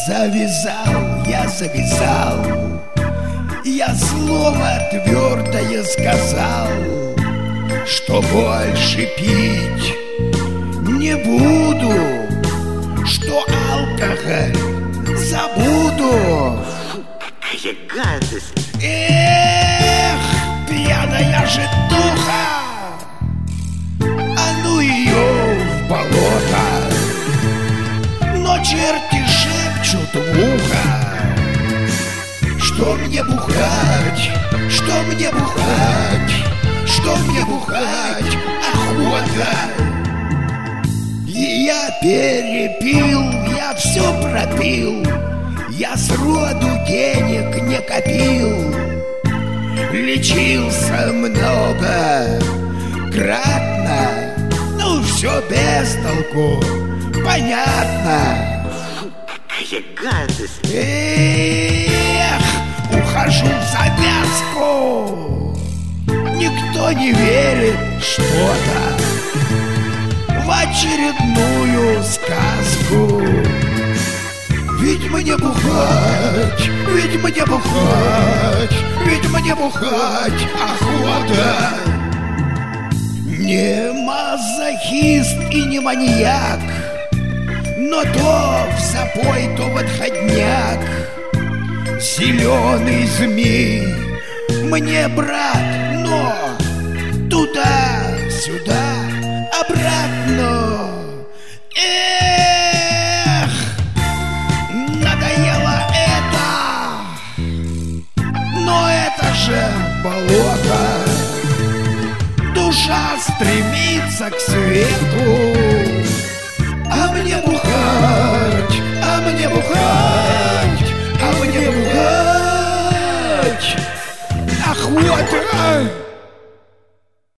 завязал, я слово твердое сказал, что больше пить не буду, что алкоголь забуду. Какая гадость! Эх, пьяная же духа, а ну ее в болото. Но черти шепчут в ухо, что мне бухать, что мне бухать, что мне бухать охота. И я перепил, я все пропил, я сроду денег не копил. Лечился многократно, ну все без толку, понятно. Какая гадость! Эх, ухожу в завязку, никто не верит что-то в очередную сказку. Ведь мне бухать, ведь мне бухать, ведь мне бухать охота. Не мазохист и не маньяк, но то в запой, то в отходняк. Зеленый змей мне брат, но туда-сюда, обратно. Эх, надоело это, но это же болото. Душа стремится к свету, а мне бухать, а мне бухать, а мне бухать охота.